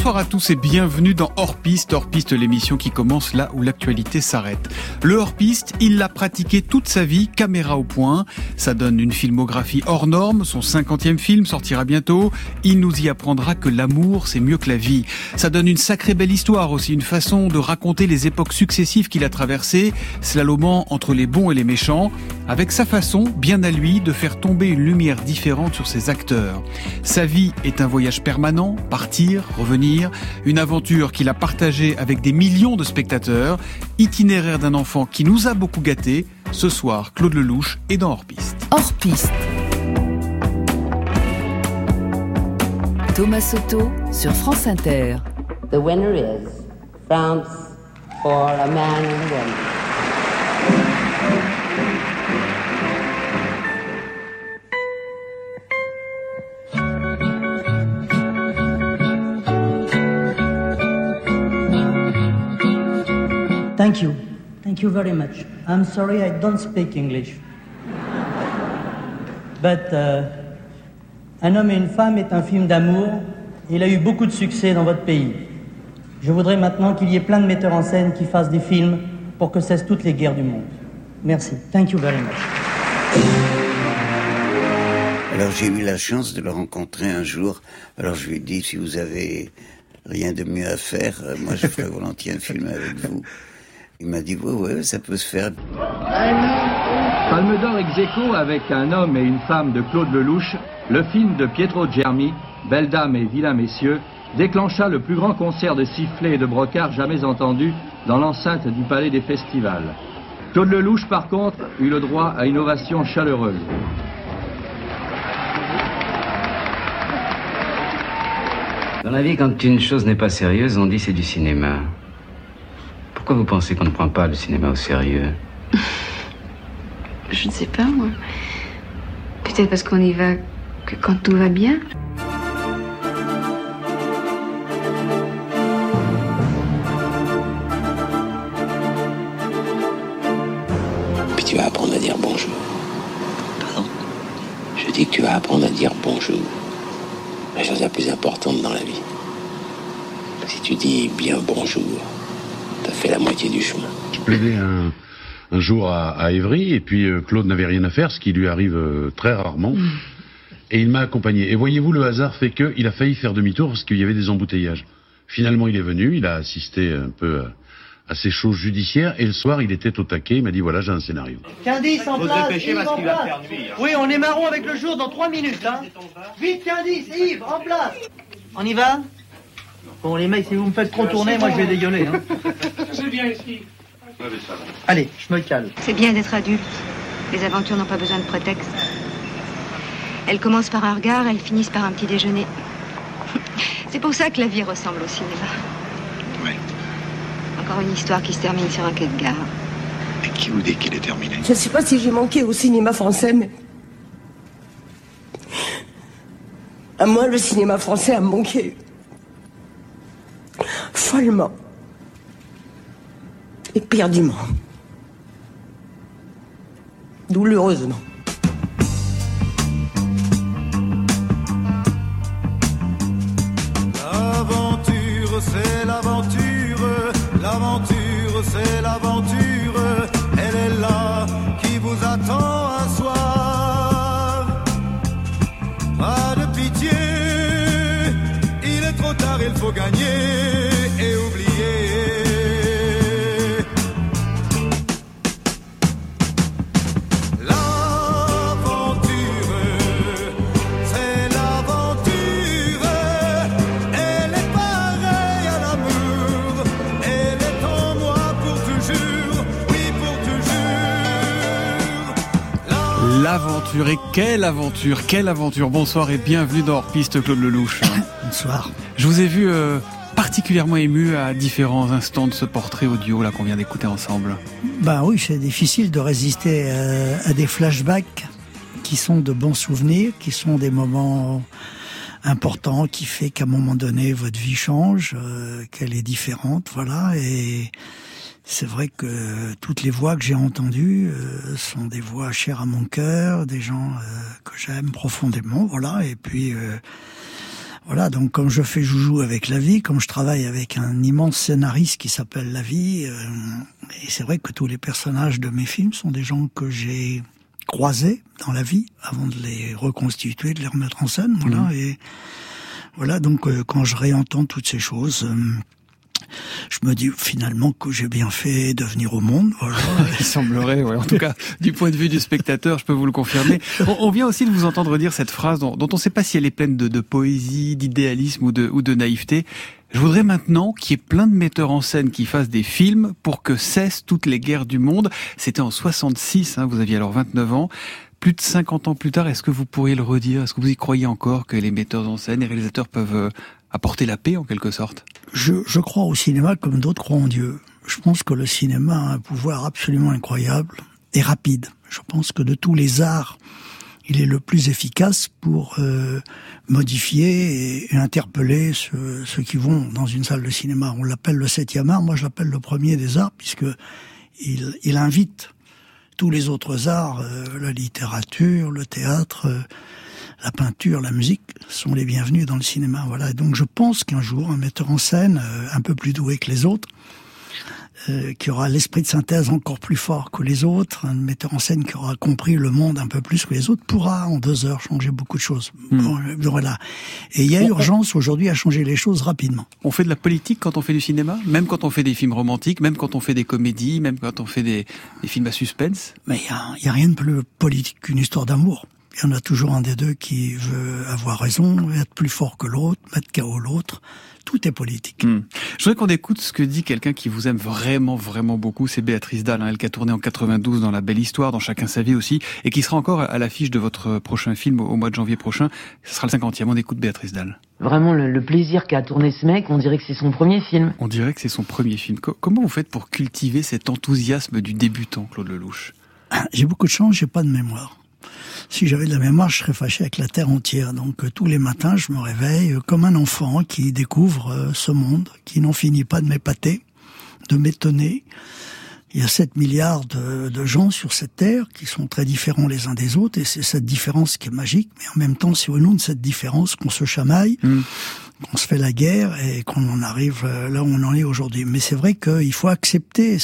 Bonsoir à tous et bienvenue dans Hors Piste. Hors Piste, l'émission qui commence là où l'actualité s'arrête. Le Hors Piste, il l'a pratiqué toute sa vie, caméra au point. Ça donne une filmographie hors norme. Son 50e film sortira bientôt. Il nous y apprendra que l'amour, c'est mieux que la vie. Ça donne une sacrée belle histoire aussi, une façon de raconter les époques successives qu'il a traversées, slalomant entre les bons et les méchants, avec sa façon, bien à lui, de faire tomber une lumière différente sur ses acteurs. Sa vie est un voyage permanent, partir, revenir, une aventure qu'il a partagée avec des millions de spectateurs, itinéraire d'un enfant qui nous a beaucoup gâtés. Ce soir, Claude Lelouch est dans Hors Piste. Hors Piste. Thomas Soto sur France Inter. The winner is France for a man and woman. Thank you. Thank you very much. I'm sorry I don't speak English. But Un homme et une femme est un film d'amour et il a eu beaucoup de succès dans votre pays. Je voudrais maintenant qu'il y ait plein de metteurs en scène qui fassent des films pour que cessent toutes les guerres du monde. Merci. Thank you very much. Alors j'ai eu la chance de le rencontrer un jour. Alors je lui ai dit, si vous avez rien de mieux à faire, moi je ferais volontiers un film avec vous. Il m'a dit, ouais, ça peut se faire. Palme d'or ex aequo avec Un homme et une femme de Claude Lelouch, le film de Pietro Germi, Belles dames et vilains messieurs, déclencha le plus grand concert de sifflets et de brocards jamais entendu dans l'enceinte du Palais des Festivals. Claude Lelouch, par contre, eut le droit à une ovation chaleureuse. Dans la vie, quand une chose n'est pas sérieuse, on dit c'est du cinéma. Pourquoi vous pensez qu'on ne prend pas le cinéma au sérieux? Je ne sais pas, moi. Peut-être parce qu'on y va que quand tout va bien. Puis tu vas apprendre à dire bonjour. Pardon? Je dis que tu vas apprendre à dire bonjour. La chose la plus importante dans la vie. Si tu dis bien bonjour, t'as fait la moitié du chemin. Je plaidais un jour à Évry, et puis Claude n'avait rien à faire, ce qui lui arrive très rarement, et il m'a accompagné. Et voyez-vous, le hasard fait qu'il a failli faire demi-tour parce qu'il y avait des embouteillages. Finalement, il est venu, il a assisté un peu à ces choses judiciaires, et le soir, il était au taquet, il m'a dit, voilà, j'ai un scénario. Candice en place, Yves en place. Oui, on est marron avec le jour dans 3 minutes, hein. Vite, Candice, Yves, en place. On y va? Bon, les mecs, si vous me faites trop tourner, moi je vais dégueuler, hein. C'est bien ici. Allez, je me cale. C'est bien d'être adulte. Les aventures n'ont pas besoin de prétexte. Elles commencent par un regard, elles finissent par un petit déjeuner. C'est pour ça que la vie ressemble au cinéma. Oui. Encore une histoire qui se termine sur un quai de gare. Et qui vous dit qu'il est terminé? Je ne sais pas si j'ai manqué au cinéma français, mais... à moi, le cinéma français a manqué. Follement. Éperdument. Douloureusement. L'aventure, c'est l'aventure. L'aventure, c'est l'aventure. Elle est là, qui vous attend un soir. Pas de pitié, il est trop tard, il faut gagner et oublier. L'aventure, et quelle aventure. Bonsoir et bienvenue dans Hors Piste, Claude Lelouch. Bonsoir. Je vous ai vu particulièrement ému à différents instants de ce portrait audio là qu'on vient d'écouter ensemble. Ben oui, c'est difficile de résister à des flashbacks qui sont de bons souvenirs, qui sont des moments importants, qui fait qu'à un moment donné votre vie change, qu'elle est différente, voilà. Et c'est vrai que toutes les voix que j'ai entendues sont des voix chères à mon cœur, des gens que j'aime profondément, voilà. Et puis Voilà, donc comme je fais joujou avec la vie, comme je travaille avec un immense scénariste qui s'appelle la vie, et c'est vrai que tous les personnages de mes films sont des gens que j'ai croisés dans la vie avant de les reconstituer, de les remettre en scène. Voilà, et voilà, donc quand je réentends toutes ces choses, je me dis finalement que j'ai bien fait de venir au monde. Voilà. Il semblerait, ouais. En tout cas, du point de vue du spectateur, je peux vous le confirmer. On vient aussi de vous entendre dire cette phrase dont on ne sait pas si elle est pleine de poésie, d'idéalisme ou de naïveté. Je voudrais maintenant qu'il y ait plein de metteurs en scène qui fassent des films pour que cessent toutes les guerres du monde. C'était en 66, vous aviez alors 29 ans. Plus de 50 ans plus tard, est-ce que vous pourriez le redire? Est-ce que vous y croyez encore que les metteurs en scène, les réalisateurs peuvent apporter la paix en quelque sorte? Je crois au cinéma comme d'autres croient en Dieu. Je pense que le cinéma a un pouvoir absolument incroyable et rapide. Je pense que de tous les arts, il est le plus efficace pour modifier et interpeller ceux qui vont dans une salle de cinéma. On l'appelle le 7e art, moi je l'appelle le premier des arts, puisque il invite tous les autres arts, la littérature, le théâtre, la peinture, la musique, sont les bienvenus dans le cinéma. Voilà. Et donc je pense qu'un jour, un metteur en scène un peu plus doué que les autres, qui aura l'esprit de synthèse encore plus fort que les autres, un metteur en scène qui aura compris le monde un peu plus que les autres, pourra en 2 heures changer beaucoup de choses. Bon, voilà. Et il y a urgence aujourd'hui à changer les choses rapidement. On fait de la politique quand on fait du cinéma, même quand on fait des films romantiques, même quand on fait des comédies, même quand on fait des films à suspense. Mais il y a rien de plus politique qu'une histoire d'amour. Il y en a toujours un des deux qui veut avoir raison, être plus fort que l'autre, mettre KO l'autre. Tout est politique. Je voudrais qu'on écoute ce que dit quelqu'un qui vous aime vraiment, vraiment beaucoup. C'est Béatrice Dalle, elle qui a tourné en 92 dans La Belle Histoire, dans Chacun sa vie aussi, et qui sera encore à l'affiche de votre prochain film au mois de janvier prochain. Ce sera le 50e. On écoute Béatrice Dalle. Vraiment, le plaisir qu'a tourné ce mec, on dirait que c'est son premier film. On dirait que c'est son premier film. Comment vous faites pour cultiver cet enthousiasme du débutant, Claude Lelouch? J'ai beaucoup de chance, j'ai pas de mémoire. Si j'avais de la mémoire, je serais fâché avec la terre entière. Donc tous les matins, je me réveille comme un enfant qui découvre ce monde, qui n'en finit pas de m'épater, de m'étonner. Il y a 7 milliards de gens sur cette terre qui sont très différents les uns des autres, et c'est cette différence qui est magique. Mais en même temps, c'est au nom de cette différence qu'on se chamaille, qu'on se fait la guerre et qu'on en arrive là où on en est aujourd'hui. Mais c'est vrai qu'il faut accepter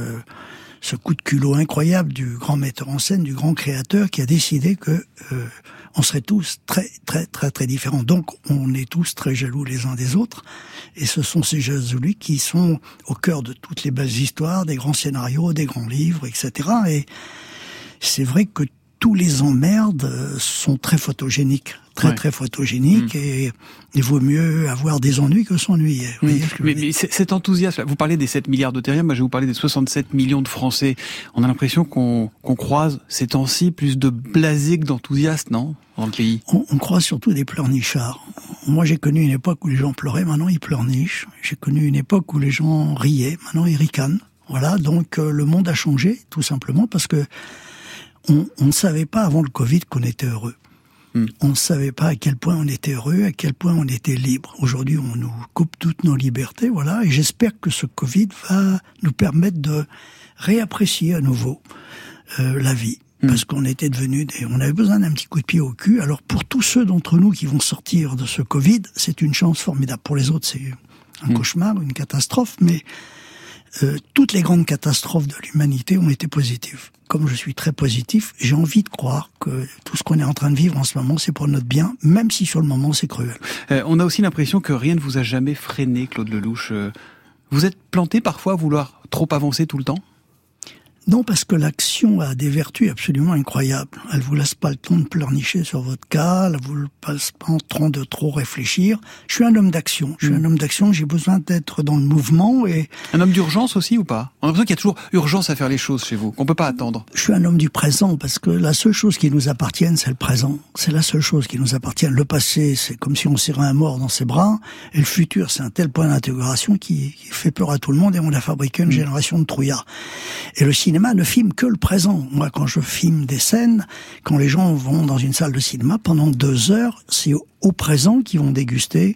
ce coup de culot incroyable du grand metteur en scène, du grand créateur qui a décidé que on serait tous très très très très différents. Donc on est tous très jaloux les uns des autres, et ce sont ces jalousies qui sont au cœur de toutes les belles histoires, des grands scénarios, des grands livres, etc. Et c'est vrai que tous les emmerdes sont très photogéniques, très photogéniques, et il vaut mieux avoir des ennuis que s'ennuyer. Mais cet enthousiasme, vous parlez des 7 milliards de terriens, moi je vais vous parler des 67 millions de Français. On a l'impression qu'on croise ces temps-ci plus de blasés que d'enthousiastes, non, dans le pays? On croise surtout des pleurnichards. Moi j'ai connu une époque où les gens pleuraient, maintenant ils pleurnichent. J'ai connu une époque où les gens riaient, maintenant ils ricanent. Voilà, donc le monde a changé, tout simplement, parce que on ne savait pas avant le Covid qu'on était heureux. On ne savait pas à quel point on était heureux, à quel point on était libre. Aujourd'hui, on nous coupe toutes nos libertés, voilà. Et j'espère que ce Covid va nous permettre de réapprécier à nouveau la vie. Parce qu'on était devenus on avait besoin d'un petit coup de pied au cul. Alors pour tous ceux d'entre nous qui vont sortir de ce Covid, c'est une chance formidable. Pour les autres, c'est un cauchemar, une catastrophe, mais toutes les grandes catastrophes de l'humanité ont été positives. Comme je suis très positif, j'ai envie de croire que tout ce qu'on est en train de vivre en ce moment, c'est pour notre bien, même si sur le moment c'est cruel. On a aussi l'impression que rien ne vous a jamais freiné, Claude Lelouch. Vous êtes planté parfois à vouloir trop avancer tout le temps? Non, parce que l'action a des vertus absolument incroyables. Elle vous laisse pas le temps de pleurnicher sur votre cas, elle vous laisse pas le temps de trop réfléchir. Je suis un homme d'action. J'ai besoin d'être dans le mouvement et... Un homme d'urgence aussi ou pas? On a l'impression qu'il y a toujours urgence à faire les choses chez vous, qu'on peut pas attendre. Je suis un homme du présent, parce que la seule chose qui nous appartienne, c'est le présent. C'est la seule chose qui nous appartient. Le passé, c'est comme si on serrait un mort dans ses bras, et le futur, c'est un tel point d'intégration qui fait peur à tout le monde, et on a fabriqué une génération de trouillards. Et le cinéma ne filme que le présent. Moi, quand je filme des scènes, quand les gens vont dans une salle de cinéma, pendant 2 heures, c'est au présent qu'ils vont déguster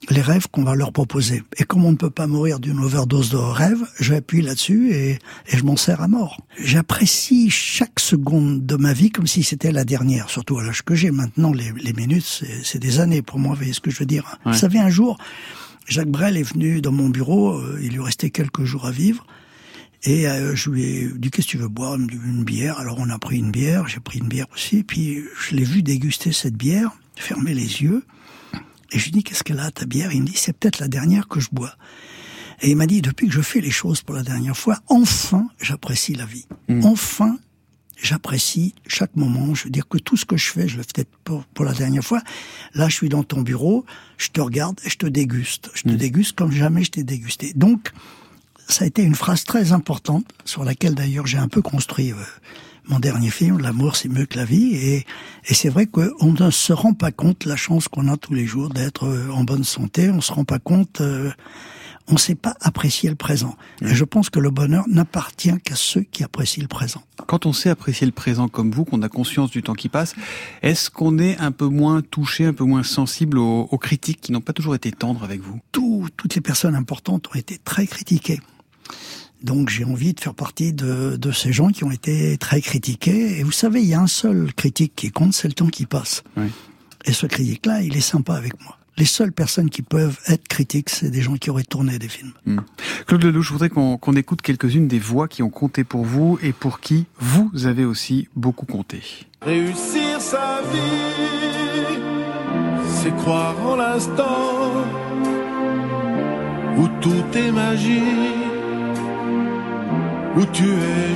les rêves qu'on va leur proposer. Et comme on ne peut pas mourir d'une overdose de rêves, j'appuie là-dessus et je m'en sers à mort. J'apprécie chaque seconde de ma vie comme si c'était la dernière, surtout à l'âge que j'ai. Maintenant, les minutes, c'est des années pour moi, vous voyez ce que je veux dire. Ouais. Vous savez, un jour, Jacques Brel est venu dans mon bureau, il lui restait quelques jours à vivre, et je lui ai dit, qu'est-ce que tu veux boire? Une bière. Alors on a pris une bière, j'ai pris une bière aussi, puis je l'ai vu déguster cette bière, fermer les yeux, et je lui dis, qu'est-ce qu'elle a ta bière? Il me dit, c'est peut-être la dernière que je bois. Et il m'a dit, depuis que je fais les choses pour la dernière fois, enfin, j'apprécie la vie. Enfin, j'apprécie chaque moment. Je veux dire que tout ce que je fais, je le fais peut-être pour la dernière fois. Là, je suis dans ton bureau, je te regarde et je te déguste. Je te déguste comme jamais je t'ai dégusté. Donc, ça a été une phrase très importante, sur laquelle d'ailleurs j'ai un peu construit mon dernier film, L'amour c'est mieux que la vie, et c'est vrai qu'on ne se rend pas compte la chance qu'on a tous les jours d'être en bonne santé, on se rend pas compte, on sait pas apprécier le présent. Et je pense que le bonheur n'appartient qu'à ceux qui apprécient le présent. Quand on sait apprécier le présent comme vous, qu'on a conscience du temps qui passe, est-ce qu'on est un peu moins touché, un peu moins sensible aux critiques qui n'ont pas toujours été tendres avec vous? Toutes les personnes importantes ont été très critiquées. Donc j'ai envie de faire partie de ces gens qui ont été très critiqués. Et vous savez, il y a un seul critique qui compte, c'est le temps qui passe. Oui. Et ce critique-là, il est sympa avec moi. Les seules personnes qui peuvent être critiques, c'est des gens qui auraient tourné des films. Claude Lelouch, je voudrais qu'on écoute quelques-unes des voix qui ont compté pour vous et pour qui vous avez aussi beaucoup compté. Réussir sa vie, c'est croire en l'instant où tout est magie, où tu es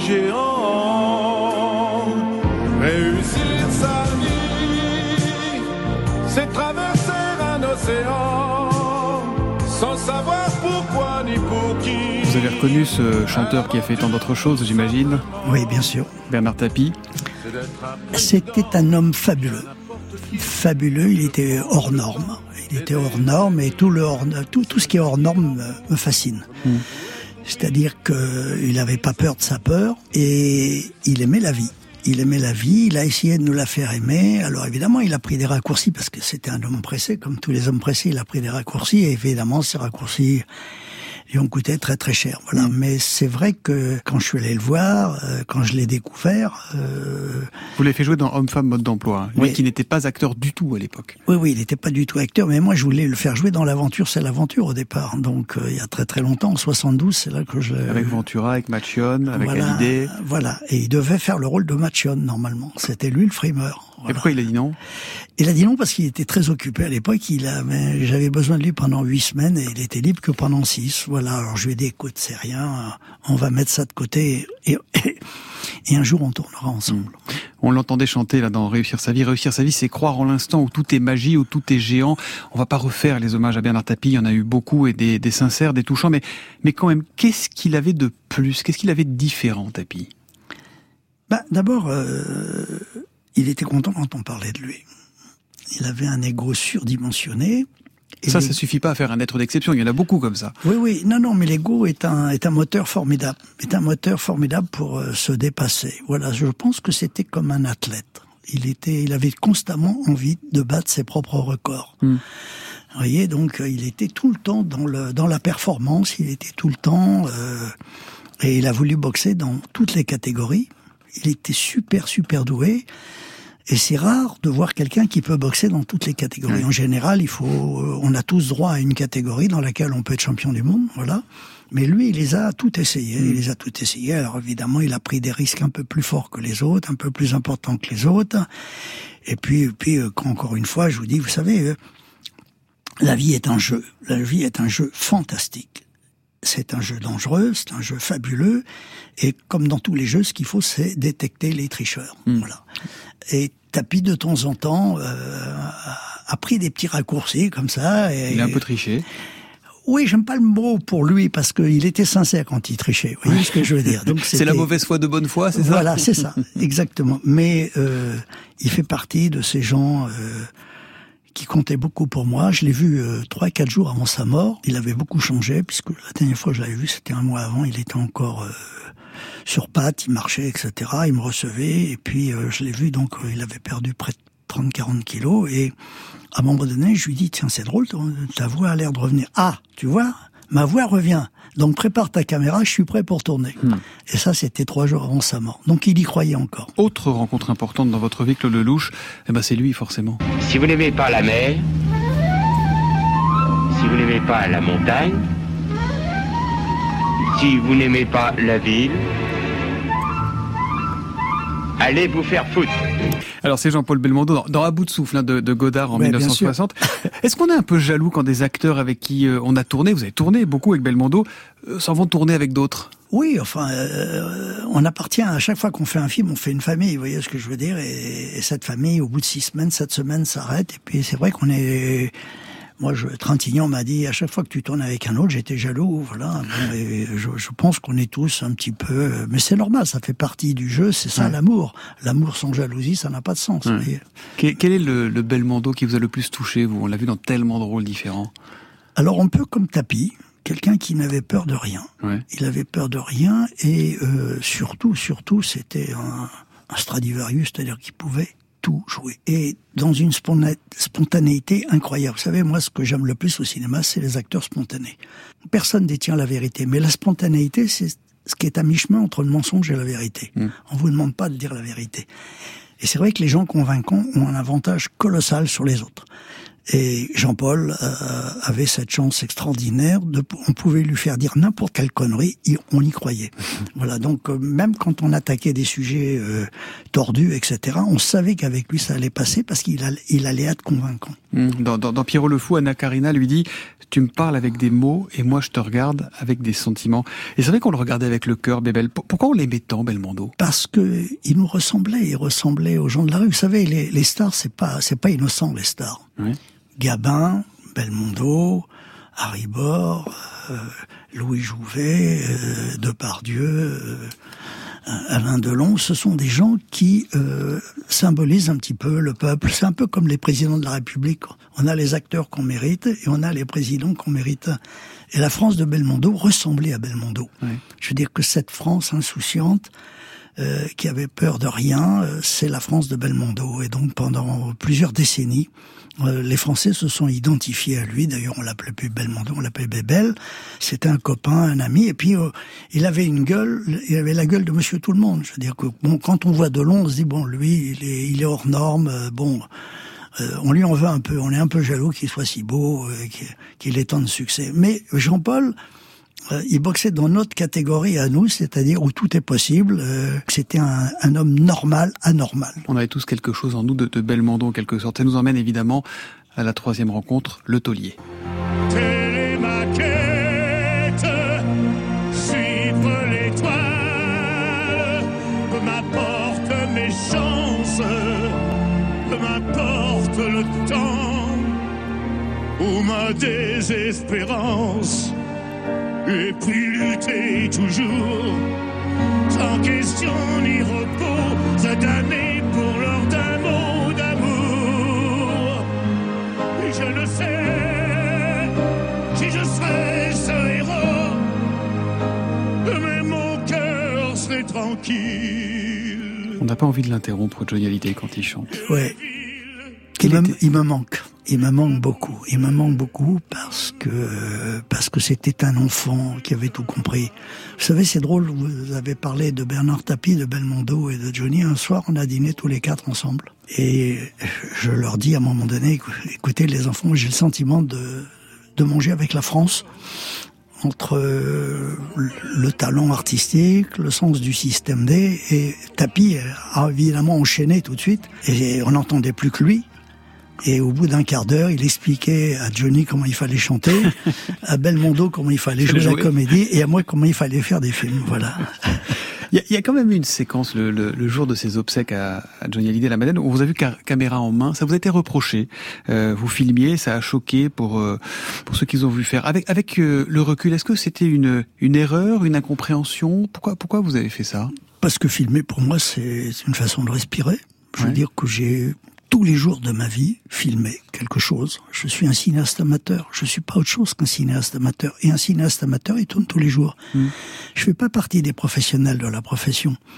géant. Réussir sa vie, c'est traverser un océan sans savoir pourquoi ni pour qui. Vous avez reconnu ce chanteur qui a fait tant d'autres choses, j'imagine? Oui, bien sûr. Bernard Tapie. C'était un homme fabuleux. Fabuleux, il était hors norme. Il était hors norme et tout ce qui est hors norme me fascine. C'est-à-dire qu'il n'avait pas peur de sa peur et il aimait la vie. Il aimait la vie, il a essayé de nous la faire aimer. Alors évidemment, il a pris des raccourcis parce que c'était un homme pressé. Comme tous les hommes pressés, il a pris des raccourcis et évidemment, ces raccourcis lui ont coûté très très cher. Voilà. Mais c'est vrai que quand je suis allé le voir, quand je l'ai découvert... Vous l'avez fait jouer dans Homme-Femme Mode d'Emploi, lui qui n'était pas acteur du tout à l'époque. Oui, il n'était pas du tout acteur, mais moi je voulais le faire jouer dans L'Aventure, c'est l'aventure au départ. Donc il y a très très longtemps, en 72, c'est là que je... Avec Ventura, avec Machione, avec Hallyday. Voilà, et il devait faire le rôle de Machione normalement. C'était lui le frimeur. Voilà. Et pourquoi il a dit non? Il a dit non parce qu'il était très occupé à l'époque. J'avais besoin de lui pendant 8 semaines et il était libre que pendant 6. Voilà. Alors je lui ai dit, écoute, c'est rien, on va mettre ça de côté et un jour on tournera ensemble. On l'entendait chanter là dans Réussir sa vie. Réussir sa vie, c'est croire en l'instant où tout est magie, où tout est géant. On va pas refaire les hommages à Bernard Tapie. Il y en a eu beaucoup et des sincères, des touchants. Mais quand même, qu'est-ce qu'il avait de plus? Qu'est-ce qu'il avait de différent, Tapie? D'abord, il était content quand on parlait de lui. Il avait un ego surdimensionné. Ça suffit pas à faire un être d'exception. Il y en a beaucoup comme ça. Oui. Non, mais l'ego est un moteur formidable. Est un moteur formidable pour se dépasser. Voilà, je pense que c'était comme un athlète. Il avait constamment envie de battre ses propres records. Vous voyez, donc il était tout le temps dans la performance. Il était tout le temps et il a voulu boxer dans toutes les catégories. Il était super doué. Et c'est rare de voir quelqu'un qui peut boxer dans toutes les catégories. En général, on a tous droit à une catégorie dans laquelle on peut être champion du monde, voilà. Mais lui, il les a tout essayé. Alors évidemment, il a pris des risques un peu plus forts que les autres, un peu plus importants que les autres. Et puis, encore une fois, je vous dis, vous savez, la vie est un jeu. La vie est un jeu fantastique. C'est un jeu dangereux, c'est un jeu fabuleux. Et comme dans tous les jeux, ce qu'il faut, c'est détecter les tricheurs. Voilà. Et Tapie, de temps en temps, a pris des petits raccourcis comme ça. Il a un peu triché. Oui, j'aime pas le mot pour lui parce qu'il était sincère quand il trichait. Vous voyez ce que je veux dire? Donc c'est la mauvaise foi de bonne foi, c'est ça? Voilà, c'est ça, exactement. Mais il fait partie de ces gens qui comptait beaucoup pour moi. Je l'ai vu 3-4 jours avant sa mort. Il avait beaucoup changé, puisque la dernière fois que je l'avais vu, c'était un mois avant. Il était encore sur pattes, il marchait, etc. Il me recevait, et puis je l'ai vu, donc il avait perdu près de 30-40 kilos, et à un moment donné, je lui dis, tiens, c'est drôle, ta voix a l'air de revenir. Ah, tu vois, ma voix revient. Donc prépare ta caméra, je suis prêt pour tourner. Et ça, c'était 3 jours avant sa mort. Donc il y croyait encore. Autre rencontre importante dans votre vie, Claude Lelouch, c'est lui forcément. Si vous n'aimez pas la mer, si vous n'aimez pas la montagne, si vous n'aimez pas la ville, allez vous faire foutre. Alors c'est Jean-Paul Belmondo dans À bout de souffle de Godard en 1960. Est-ce qu'on est un peu jaloux quand des acteurs avec qui on a tourné, vous avez tourné beaucoup avec Belmondo, s'en vont tourner avec d'autres ? Oui, enfin, on appartient, à chaque fois qu'on fait un film, on fait une famille, vous voyez ce que je veux dire, et cette famille, au bout de 6 semaines, 7 semaines, s'arrête, et puis c'est vrai qu'on est... Moi, Trintignant m'a dit, à chaque fois que tu tournes avec un autre, j'étais jaloux, voilà. Et je pense qu'on est tous un petit peu... Mais c'est normal, ça fait partie du jeu, c'est ça l'amour. L'amour sans jalousie, ça n'a pas de sens. Vous voyez. Quel est le Belmondo qui vous a le plus touché, vous ? On l'a vu dans tellement de rôles différents. Alors, un peu comme Tapi, quelqu'un qui n'avait peur de rien. Ouais. Il avait peur de rien, et surtout, c'était un Stradivarius, c'est-à-dire qu'il pouvait tout jouer. Et dans une spontanéité incroyable. Vous savez, moi, ce que j'aime le plus au cinéma, c'est les acteurs spontanés. Personne ne détient la vérité. Mais la spontanéité, c'est ce qui est à mi-chemin entre le mensonge et la vérité. On vous demande pas de dire la vérité. Et c'est vrai que les gens convaincants ont un avantage colossal sur les autres. Et Jean-Paul avait cette chance extraordinaire on pouvait lui faire dire n'importe quelle connerie, on y croyait. Voilà, donc même quand on attaquait des sujets tordus, etc., on savait qu'avec lui ça allait passer parce qu'il allait être convaincant. Dans Pierrot le Fou, Anna Karina lui dit « Tu me parles avec des mots et moi je te regarde avec des sentiments ». Et c'est vrai qu'on le regardait avec le cœur, Bébel. Pourquoi on l'aimait tant, Belmondo ? Parce que il nous ressemblait, il ressemblait aux gens de la rue. Vous savez, les stars, c'est pas innocent, les stars. Oui. Gabin, Belmondo, Harry Bor, Louis Jouvet, Depardieu, Alain Delon, ce sont des gens qui symbolisent un petit peu le peuple. C'est un peu comme les présidents de la République. On a les acteurs qu'on mérite et on a les présidents qu'on mérite. Et la France de Belmondo ressemblait à Belmondo. Oui. Je veux dire que cette France insouciante, qui avait peur de rien, c'est la France de Belmondo. Et donc pendant plusieurs décennies, les Français se sont identifiés à lui. D'ailleurs, on l'appelait plus Belmondo, on l'appelait Bébel. C'était un copain, un ami. Et puis, il avait la gueule de Monsieur Tout-le-Monde. Je veux dire que, bon, quand on voit Delon, on se dit, bon, lui, il est hors norme. On lui en veut un peu. On est un peu jaloux qu'il soit si beau, qu'il ait tant de succès. Mais Jean-Paul, il boxait dans notre catégorie à nous, c'est-à-dire où tout est possible. C'était un homme normal, anormal. On avait tous quelque chose en nous de Belmondo en quelque sorte. Ça nous emmène évidemment à la 3e rencontre, le taulier. Télémaquette, suivre l'étoile, peu m'apporte mes chances, peu m'apporte le temps ou ma désespérance. Et puis lutter toujours, sans question ni repos, cette année pour l'heure d'un mot d'amour. Et je ne sais si je serai ce héros, mais mon cœur serait tranquille. On n'a pas envie de l'interrompre, Johnny Hallyday, quand il chante. Ouais. Il me manque. Il me manque beaucoup. Il me manque beaucoup parce que c'était un enfant qui avait tout compris. Vous savez, c'est drôle, vous avez parlé de Bernard Tapie, de Belmondo et de Johnny. Un soir, on a dîné tous les 4 ensemble. Et je leur dis à un moment donné, écoutez les enfants, j'ai le sentiment de manger avec la France. Entre le talent artistique, le sens du système D, et Tapie a évidemment enchaîné tout de suite. Et on n'entendait plus que lui. Et au bout d'un quart d'heure, il expliquait à Johnny comment il fallait chanter, à Belmondo comment il fallait jouer la comédie, et à moi comment il fallait faire des films. Voilà. Il y a quand même eu une séquence le jour de ses obsèques à Johnny Hallyday, la Madeleine, où vous avez vu caméra en main. Ça vous a été reproché. Vous filmiez, ça a choqué pour ceux qui ont vu faire. Avec le recul, est-ce que c'était une erreur, une incompréhension ? Pourquoi vous avez fait ça ? Parce que filmer, pour moi, c'est une façon de respirer. Je veux dire que j'ai tous les jours de ma vie filmé quelque chose. Je suis un cinéaste amateur. Je suis pas autre chose qu'un cinéaste amateur. Et un cinéaste amateur, il tourne tous les jours. Je fais pas partie des professionnels de la profession.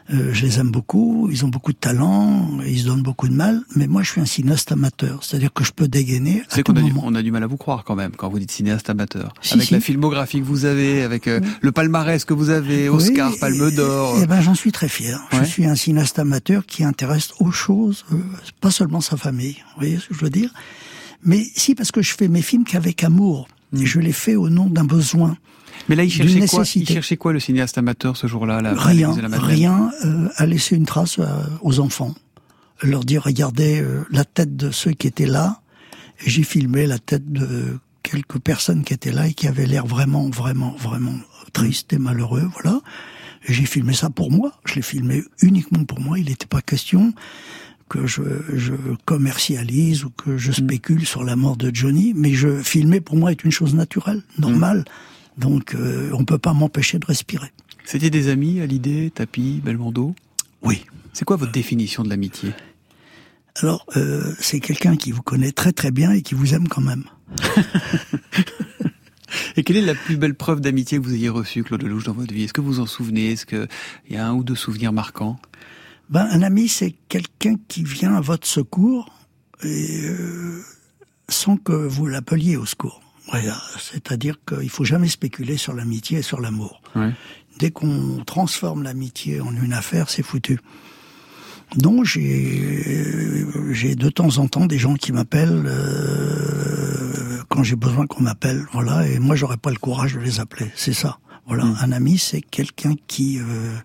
Je les aime beaucoup, ils ont beaucoup de talent, ils se donnent beaucoup de mal, mais moi je suis un cinéaste amateur, c'est-à-dire que je peux dégainer à tout moment. On a du mal à vous croire quand même quand vous dites cinéaste amateur. Avec la filmographie que vous avez, avec le palmarès que vous avez, Oscar, Palme d'Or. Eh ben j'en suis très fier. Je suis un cinéaste amateur qui intéresse aux choses, pas seulement sa famille. Vous voyez ce que je veux dire? Mais si, parce que je fais mes films qu'avec amour. Et je les fais au nom d'un besoin. Mais là, il cherchait quoi le cinéaste amateur ce jour-là? Rien, à laisser une trace aux enfants. Leur dire, regardez la tête de ceux qui étaient là. Et j'ai filmé la tête de quelques personnes qui étaient là et qui avaient l'air vraiment, vraiment, vraiment tristes et malheureux, voilà. Et j'ai filmé ça pour moi. Je l'ai filmé uniquement pour moi. Il n'était pas question que je commercialise ou que je spécule sur la mort de Johnny. Mais filmer pour moi est une chose naturelle, normale. Donc, on peut pas m'empêcher de respirer. C'était des amis, Hallyday, Tapie, Belmondo? Oui. C'est quoi votre définition de l'amitié? Alors, c'est quelqu'un qui vous connaît très très bien et qui vous aime quand même. Et quelle est la plus belle preuve d'amitié que vous ayez reçue, Claude Lelouch, dans votre vie? Est-ce que vous en souvenez? Est-ce qu'il y a un ou deux souvenirs marquants? Un ami, c'est quelqu'un qui vient à votre secours et sans que vous l'appeliez au secours. Voilà, c'est-à-dire qu'il faut jamais spéculer sur l'amitié et sur l'amour. Ouais. Dès qu'on transforme l'amitié en une affaire, c'est foutu. Donc j'ai de temps en temps des gens qui m'appellent quand j'ai besoin qu'on m'appelle, voilà. Et moi, j'aurais pas le courage de les appeler. C'est ça. Voilà, un ami, c'est quelqu'un qui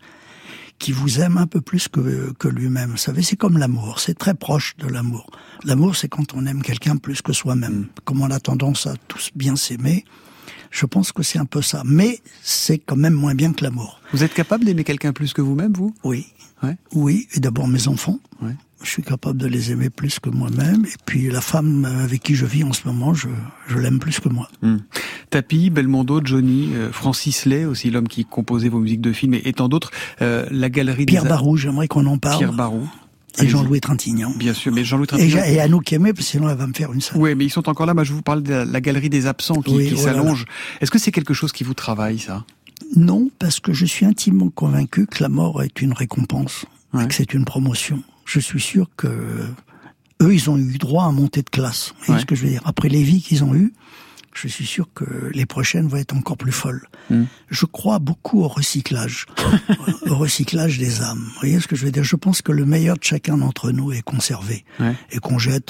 vous aime un peu plus que lui-même. Vous savez, c'est comme l'amour, c'est très proche de l'amour. L'amour, c'est quand on aime quelqu'un plus que soi-même. Comme on a tendance à tous bien s'aimer, je pense que c'est un peu ça. Mais c'est quand même moins bien que l'amour. Vous êtes capable d'aimer quelqu'un plus que vous-même, vous? Oui. Ouais. Oui, et d'abord mes enfants. Ouais. Je suis capable de les aimer plus que moi-même. Et puis la femme avec qui je vis en ce moment, je l'aime plus que moi. Tapie, Belmondo, Johnny, Francis Lay, aussi l'homme qui composait vos musiques de films, et tant d'autres. La galerie Pierre Barou, j'aimerais qu'on en parle. Pierre Barou. Et Jean-Louis Trintignant. Bien sûr, mais Jean-Louis Trintignant. Et Anouk Aimé, parce que sinon elle va me faire une salle. Oui, mais ils sont encore là. Moi, je vous parle de la galerie des absents qui s'allonge. Est-ce que c'est quelque chose qui vous travaille, ça? Non, parce que je suis intimement convaincu que la mort est une récompense, et que c'est une promotion. Je suis sûr que eux, ils ont eu droit à monter de classe. Vous voyez ce que je veux dire? Après les vies qu'ils ont eues, je suis sûr que les prochaines vont être encore plus folles. Je crois beaucoup au recyclage, au recyclage des âmes. Vous voyez ce que je veux dire? Je pense que le meilleur de chacun d'entre nous est conservé et qu'on jette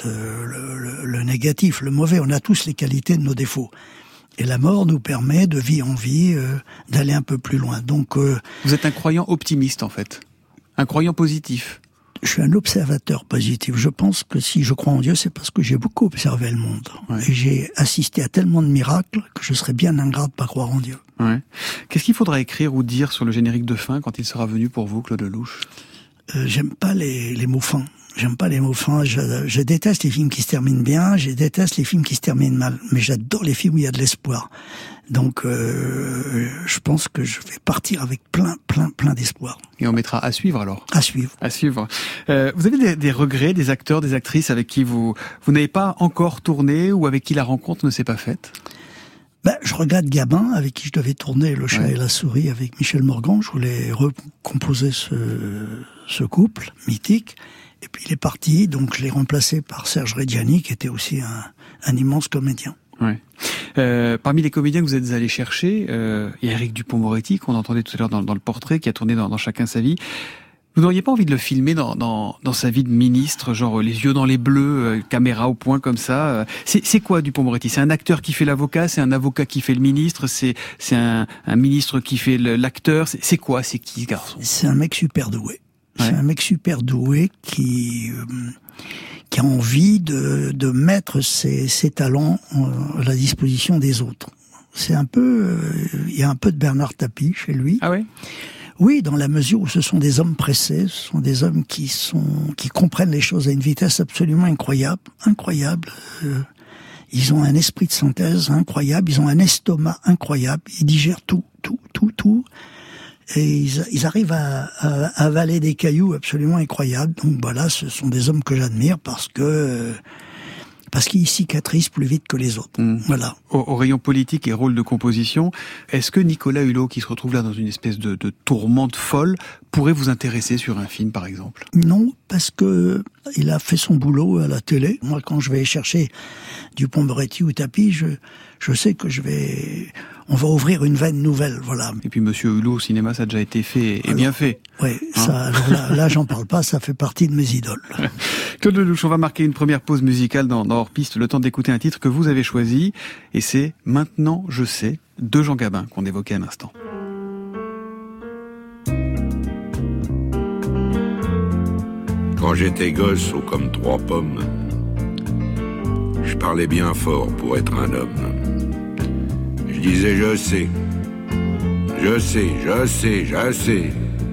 le négatif, le mauvais. On a tous les qualités de nos défauts. Et la mort nous permet, de vie en vie, d'aller un peu plus loin. Donc, vous êtes un croyant optimiste, en fait. Un croyant positif. Je suis un observateur positif. Je pense que si je crois en Dieu, c'est parce que j'ai beaucoup observé le monde. Et j'ai assisté à tellement de miracles que je serais bien ingrat de pas croire en Dieu. Qu'est-ce qu'il faudra écrire ou dire sur le générique de fin quand il sera venu pour vous, Claude Lelouch? J'aime pas les mots fins. J'aime pas les mots fins. Je déteste les films qui se terminent bien. Je déteste les films qui se terminent mal. Mais j'adore les films où il y a de l'espoir. Donc, je pense que je vais partir avec plein d'espoir. Et on mettra à suivre alors. À suivre. À suivre. Vous avez des regrets, des acteurs, des actrices avec qui vous n'avez pas encore tourné ou avec qui la rencontre ne s'est pas faite? Je regrette Gabin, avec qui je devais tourner Le Chat et la Souris avec Michel Morgan. Je voulais recomposer ce couple mythique. Et puis il est parti, donc je l'ai remplacé par Serge Reggiani, qui était aussi un immense comédien. Parmi les comédiens que vous êtes allés chercher, il y a Éric Dupond-Moretti, qu'on entendait tout à l'heure dans le portrait, qui a tourné dans Chacun sa vie. Vous n'auriez pas envie de le filmer dans sa vie de ministre, genre les yeux dans les bleus, caméra au point comme ça? C'est quoi Dupond-Moretti? C'est un acteur qui fait l'avocat, c'est un avocat qui fait le ministre, c'est un ministre qui fait l'acteur, c'est quoi? C'est qui ce garçon? C'est un mec super doué. C'est un mec super doué qui a envie de mettre ses talents à la disposition des autres. C'est un peu, il y a un peu de Bernard Tapie chez lui. Ah ouais? Oui, dans la mesure où ce sont des hommes pressés, ce sont des hommes qui comprennent les choses à une vitesse absolument incroyable. Ils ont un esprit de synthèse incroyable, ils ont un estomac incroyable, ils digèrent tout. Et ils arrivent à avaler des cailloux absolument incroyables. Donc voilà, ce sont des hommes que j'admire parce que parce qu'il cicatrise plus vite que les autres. Voilà. Au rayon politique et rôle de composition, est-ce que Nicolas Hulot, qui se retrouve là dans une espèce de tourmente folle, pourrait vous intéresser sur un film, par exemple? Non, parce que il a fait son boulot à la télé. Moi, quand je vais chercher Dupond-Moretti ou Tapi, je sais que on va ouvrir une veine nouvelle, voilà. Et puis Monsieur Hulot au cinéma, ça a déjà été fait et bien fait. Oui, alors là, j'en parle pas, ça fait partie de mes idoles. Claude Lelouch, on va marquer une première pause musicale dans Hors Piste, le temps d'écouter un titre que vous avez choisi, et c'est Maintenant je sais, de Jean Gabin, qu'on évoquait à l'instant. Quand j'étais gosse, haut comme 3 pommes, je parlais bien fort pour être un homme. Je disais je sais, je sais, je sais, je sais.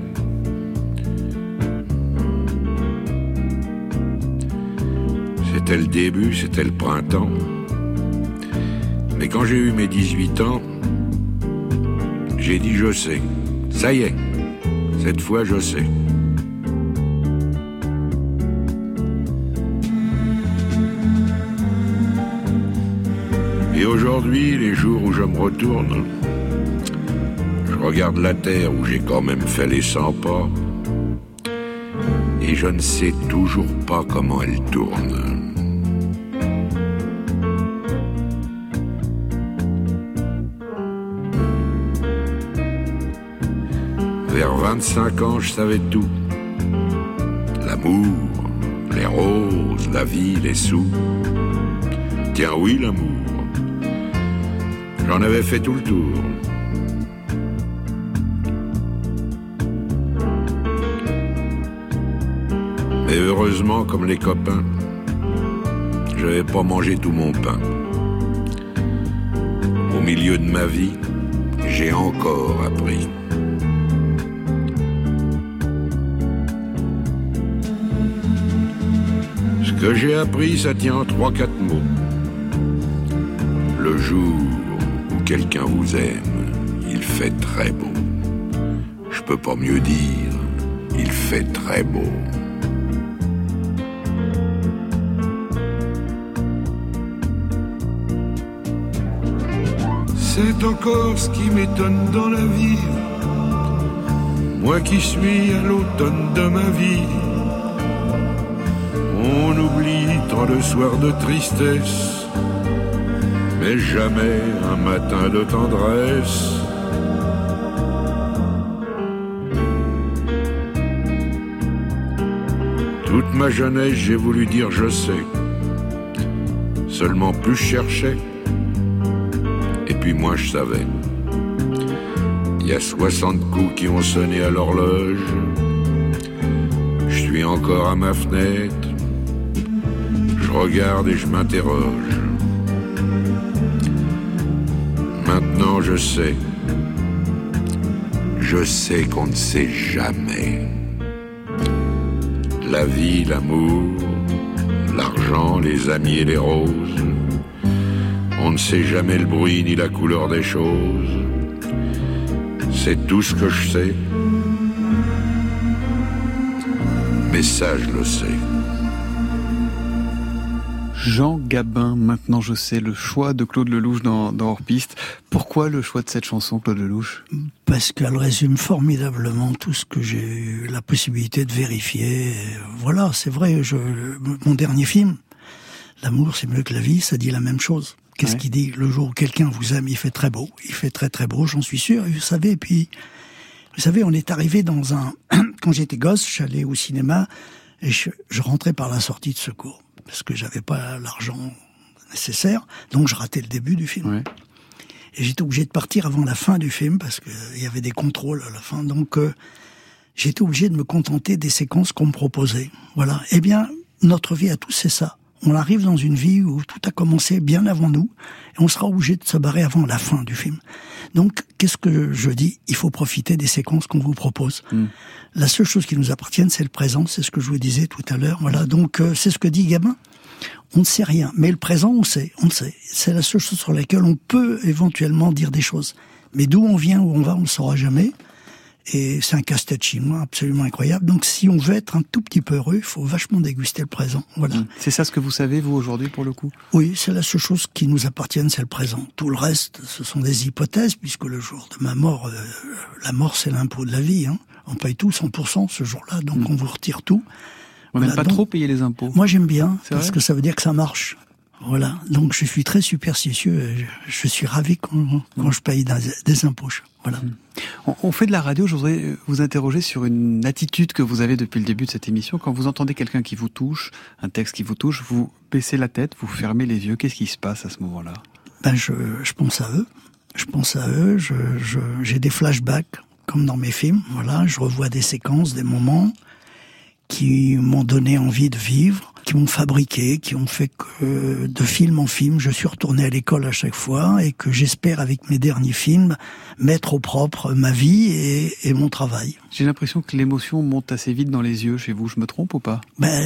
C'était le début, c'était le printemps. Mais quand j'ai eu mes 18 ans, j'ai dit je sais. Ça y est, cette fois je sais. Et aujourd'hui, les jours où je me retourne, je regarde la terre où j'ai quand même fait les 100 pas, et je ne sais toujours pas comment elle tourne. Vers 25 ans, je savais tout. L'amour, les roses, la vie, les sous. Tiens, oui, l'amour. J'en avais fait tout le tour. Mais heureusement, comme les copains, je n'avais pas mangé tout mon pain. Au milieu de ma vie, j'ai encore appris. Ce que j'ai appris, ça tient en 3-4 mots. Le jour où quelqu'un vous aime, il fait très beau. Je peux pas mieux dire, il fait très beau. C'est encore ce qui m'étonne dans la vie. Moi qui suis à l'automne de ma vie. On oublie tant de soirs de tristesse, mais jamais un matin de tendresse. Toute ma jeunesse, j'ai voulu dire je sais. Seulement plus je cherchais, et puis moi je savais. Il y a 60 coups qui ont sonné à l'horloge. Je suis encore à ma fenêtre. Je regarde et je m'interroge. Maintenant je sais. Je sais qu'on ne sait jamais. La vie, l'amour, l'argent, les amis et les roses. On ne sait jamais le bruit ni la couleur des choses. C'est tout ce que je sais. Mais ça, je le sais. Jean Gabin, maintenant je sais, le choix de Claude Lelouch dans Hors Piste. Pourquoi le choix de cette chanson, Claude Lelouch ? Parce qu'elle résume formidablement tout ce que j'ai eu la possibilité de vérifier. Voilà, c'est vrai, mon dernier film, L'amour c'est mieux que la vie, ça dit la même chose. Qu'est-ce qu'il dit ? Le jour où quelqu'un vous aime, il fait très beau. Il fait très très beau, j'en suis sûr. Et vous savez, on est arrivé dans un... Quand j'étais gosse, j'allais au cinéma et je rentrais par la sortie de secours. Parce que j'avais pas l'argent nécessaire. Donc je ratais le début du film. Ouais. Et j'étais obligé de partir avant la fin du film parce qu'il y avait des contrôles à la fin. Donc j'étais obligé de me contenter des séquences qu'on me proposait. Voilà. Eh bien, notre vie à tous, c'est ça. On arrive dans une vie où tout a commencé bien avant nous et on sera obligé de se barrer avant la fin du film. Donc, qu'est-ce que je dis ? Il faut profiter des séquences qu'on vous propose. La seule chose qui nous appartienne, c'est le présent, c'est ce que je vous disais tout à l'heure. Voilà, donc c'est ce que dit Gabin. On ne sait rien, mais le présent, on sait. C'est la seule chose sur laquelle on peut éventuellement dire des choses. Mais d'où on vient, où on va, on ne le saura jamais. Et c'est un casse-tête chinois absolument incroyable. Donc si on veut être un tout petit peu heureux, il faut vachement déguster le présent. Voilà. C'est ça ce que vous savez, vous, aujourd'hui, pour le coup? Oui, c'est la seule chose qui nous appartienne, c'est le présent. Tout le reste, ce sont des hypothèses, puisque le jour de ma mort, la mort, c'est l'impôt de la vie. Hein. On paye tout 100% ce jour-là, donc on vous retire tout. On n'aime pas trop payer les impôts. Moi, j'aime bien, parce vrai que ça veut dire que ça marche. Voilà. Donc je suis très superstitieux. Je suis ravi quand je paye des impôts. Voilà. On fait de la radio. Je voudrais vous interroger sur une attitude que vous avez depuis le début de cette émission. Quand vous entendez quelqu'un qui vous touche, un texte qui vous touche, vous baissez la tête, vous fermez les yeux. Qu'est-ce qui se passe à ce moment-là? Je pense à eux. Je pense à eux. J'ai des flashbacks, comme dans mes films. Voilà. Je revois des séquences, des moments qui m'ont donné envie de vivre, qui m'ont fabriqué, qui ont fait que de film en film, je suis retourné à l'école à chaque fois et que j'espère avec mes derniers films mettre au propre ma vie et mon travail. J'ai l'impression que l'émotion monte assez vite dans les yeux chez vous, je me trompe ou pas?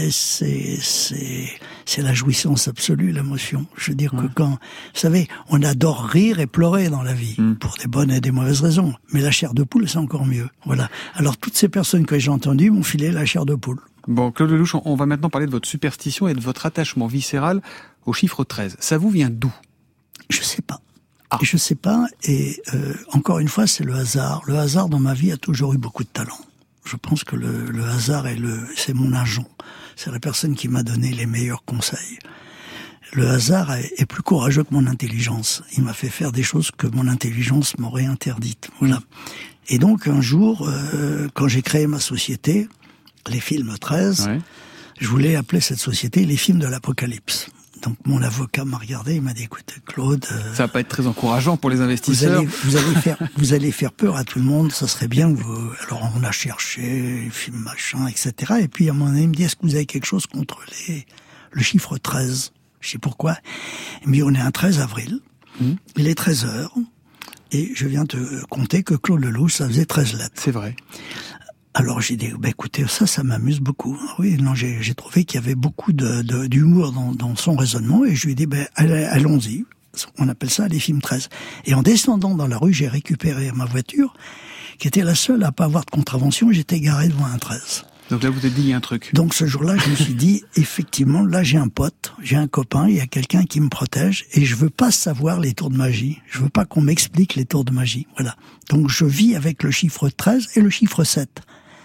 C'est la jouissance absolue, l'émotion. Je veux dire que quand, vous savez, on adore rire et pleurer dans la vie, pour des bonnes et des mauvaises raisons. Mais la chair de poule, c'est encore mieux. Voilà. Alors toutes ces personnes que j'ai entendues m'ont filé la chair de poule. Bon, Claude Lelouch, on va maintenant parler de votre superstition et de votre attachement viscéral au chiffre 13. Ça vous vient d'où? Je sais pas. Je sais pas, et encore une fois, c'est le hasard. Le hasard dans ma vie a toujours eu beaucoup de talent. Je pense que le hasard c'est mon agent. C'est la personne qui m'a donné les meilleurs conseils. Le hasard est plus courageux que mon intelligence. Il m'a fait faire des choses que mon intelligence m'aurait interdites. Voilà. Et donc, un jour, quand j'ai créé ma société, les films 13, je voulais appeler cette société les films de l'apocalypse. Donc mon avocat m'a regardé, il m'a dit, écoute Claude... ça va pas être très encourageant pour les investisseurs. Vous allez faire peur à tout le monde, ça serait bien que vous... Alors on a cherché, films machin, etc. Et puis à un moment donné, il me dit, est-ce que vous avez quelque chose contre le chiffre 13? Je sais pourquoi. Il me dit, on est un 13 avril, il est 13h, et je viens te compter que Claude Lelouch, ça faisait 13 lettres. C'est vrai. Alors j'ai dit, écoutez, ça m'amuse beaucoup. Oui, non, j'ai trouvé qu'il y avait beaucoup d'humour dans son raisonnement, et je lui ai dit, allons-y. On appelle ça les films 13. Et en descendant dans la rue, j'ai récupéré ma voiture, qui était la seule à pas avoir de contravention. J'étais garé devant un 13. Donc là, vous avez dit, il y a un truc. Donc ce jour-là, je me suis dit, effectivement, là j'ai un pote, j'ai un copain, il y a quelqu'un qui me protège, et je veux pas savoir les tours de magie. Je veux pas qu'on m'explique les tours de magie. Voilà. Donc je vis avec le chiffre 13 et le chiffre 7.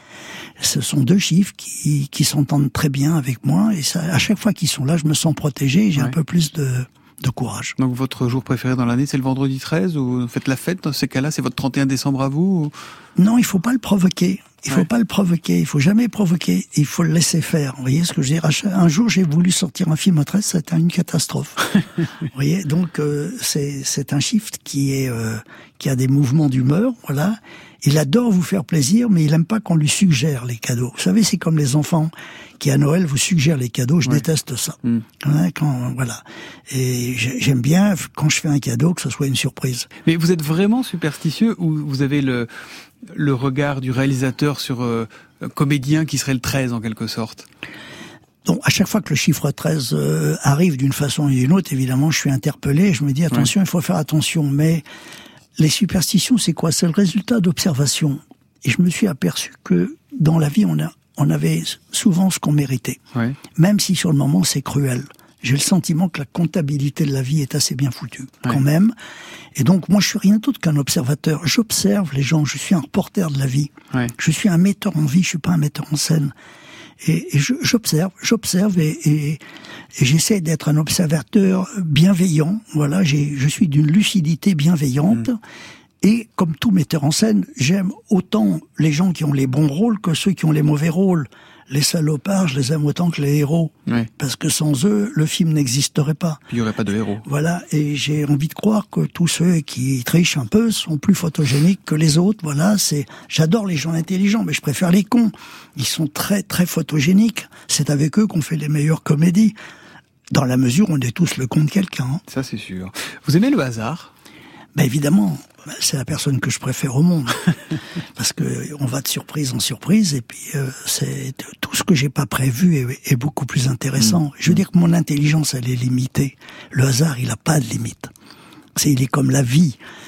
Ce sont deux chiffres qui s'entendent très bien avec moi, et ça, à chaque fois qu'ils sont là, je me sens protégé et j'ai un peu plus de courage. Donc votre jour préféré dans l'année, c'est le vendredi 13, ou vous faites la fête dans ces cas-là? C'est votre 31 décembre à vous, ou... Non, il faut pas le provoquer. Il faut pas le provoquer. Il faut jamais provoquer. Il faut le laisser faire. Vous voyez ce que je veux dire? Un jour, j'ai voulu sortir un film à 13, c'était une catastrophe. Vous voyez? Donc, c'est un chiffre qui a des mouvements d'humeur, voilà. Il adore vous faire plaisir, mais il aime pas qu'on lui suggère les cadeaux. Vous savez, c'est comme les enfants qui à Noël vous suggèrent les cadeaux. Je déteste ça. Voilà. Et j'aime bien quand je fais un cadeau que ce soit une surprise. Mais vous êtes vraiment superstitieux, ou vous avez le regard du réalisateur sur un comédien qui serait le 13 en quelque sorte? Donc, à chaque fois que le chiffre 13 arrive d'une façon ou d'une autre, évidemment, je suis interpellé. Je me dis, attention, il faut faire attention. Mais les superstitions, c'est quoi? C'est le résultat d'observation. Et je me suis aperçu que dans la vie, on avait souvent ce qu'on méritait. Même si sur le moment, c'est cruel. J'ai le sentiment que la comptabilité de la vie est assez bien foutue, quand même. Et donc, moi, je suis rien d'autre qu'un observateur. J'observe les gens. Je suis un reporter de la vie. Je suis un metteur en vie. Je suis pas un metteur en scène. Et j'observe et j'essaie d'être un observateur bienveillant. Voilà, je suis d'une lucidité bienveillante. Et comme tout metteur en scène, j'aime autant les gens qui ont les bons rôles que ceux qui ont les mauvais rôles. Les salopards, je les aime autant que les héros. Parce que sans eux, le film n'existerait pas. Il n'y aurait pas de héros. Voilà, et j'ai envie de croire que tous ceux qui trichent un peu sont plus photogéniques que les autres. Voilà, j'adore les gens intelligents, mais je préfère les cons. Ils sont très, très photogéniques. C'est avec eux qu'on fait les meilleures comédies. Dans la mesure où on est tous le con de quelqu'un. Ça, c'est sûr. Vous aimez le hasard? Évidemment. C'est la personne que je préfère au monde. Parce que on va de surprise en surprise, et puis c'est tout ce que j'ai pas prévu est beaucoup plus intéressant. Je veux dire que mon intelligence, elle est limitée. Le hasard, il a pas de limite. Il est comme la vie.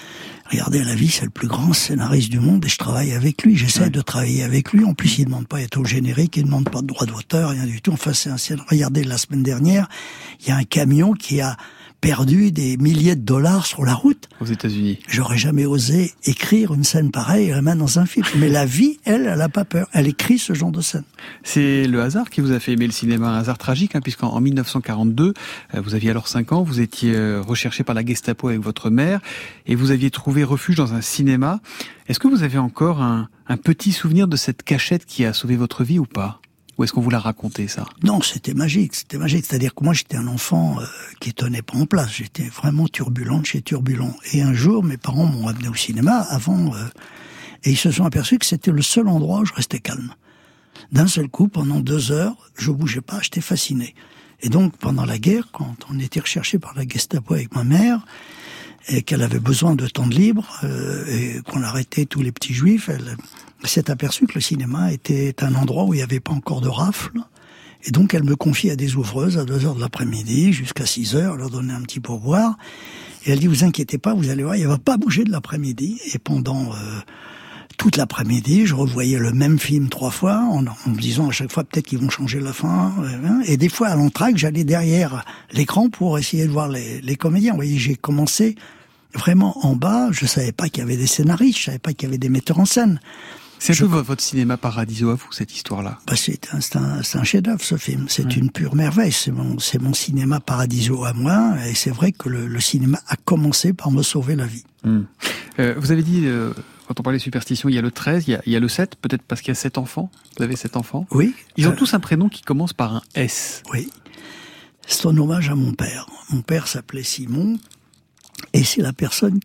Regardez, la vie, c'est le plus grand scénariste du monde et je travaille avec lui. J'essaie de travailler avec lui. En plus, il demande pas à être au générique, il demande pas de droit d'auteur, rien du tout. Enfin, c'est un scénario. Regardez, la semaine dernière, il y a un camion qui a perdu des milliers de dollars sur la route. Aux États-Unis. J'aurais jamais osé écrire une scène pareille et la mettre dans un film. Mais la vie, elle a pas peur. Elle écrit ce genre de scène. C'est le hasard qui vous a fait aimer le cinéma, un hasard tragique, puisqu'en 1942, vous aviez alors 5 ans, vous étiez recherché par la Gestapo avec votre mère, et vous aviez trouvé refuge dans un cinéma. Est-ce que vous avez encore un petit souvenir de cette cachette qui a sauvé votre vie ou pas ? Ou est-ce qu'on vous l'a raconté, ça? Non, c'était magique. C'est-à-dire que moi, j'étais un enfant qui tenait pas en place. J'étais vraiment turbulent de chez turbulent. Et un jour, mes parents m'ont amené au cinéma avant, et ils se sont aperçus que c'était le seul endroit où je restais calme. D'un seul coup, pendant 2 heures, je bougeais pas, j'étais fasciné. Et donc, pendant la guerre, quand on était recherché par la Gestapo avec ma mère, et qu'elle avait besoin de temps de libre, et qu'on arrêtait tous les petits juifs, elle s'est aperçue que le cinéma était un endroit où il n'y avait pas encore de rafle. Et donc, elle me confie à des ouvreuses à 2 heures de l'après-midi, jusqu'à 6 heures, leur donner un petit pourboire. Et elle dit, vous inquiétez pas, vous allez voir, il va pas bouger de l'après-midi. Et pendant toute l'après-midi, je revoyais le même film 3 fois, en me disant à chaque fois, peut-être qu'ils vont changer la fin. Et des fois, à l'entracte, j'allais derrière l'écran pour essayer de voir les comédiens. Vous voyez, j'ai commencé vraiment en bas. Je savais pas qu'il y avait des scénaristes, je savais pas qu'il y avait des metteurs en scène. C'est un peu votre cinéma paradiso à vous, cette histoire-là. C'est un chef-d'œuvre, ce film. C'est une pure merveille. C'est mon cinéma paradiso à moi. Et c'est vrai que le cinéma a commencé par me sauver la vie. Vous avez dit, quand on parlait de superstition, il y a le 13, il y a le 7, peut-être parce qu'il y a 7 enfants. Vous avez 7 enfants? Oui. Ils ont tous un prénom qui commence par un S. Oui. C'est un hommage à mon père. Mon père s'appelait Simon. Et c'est la personne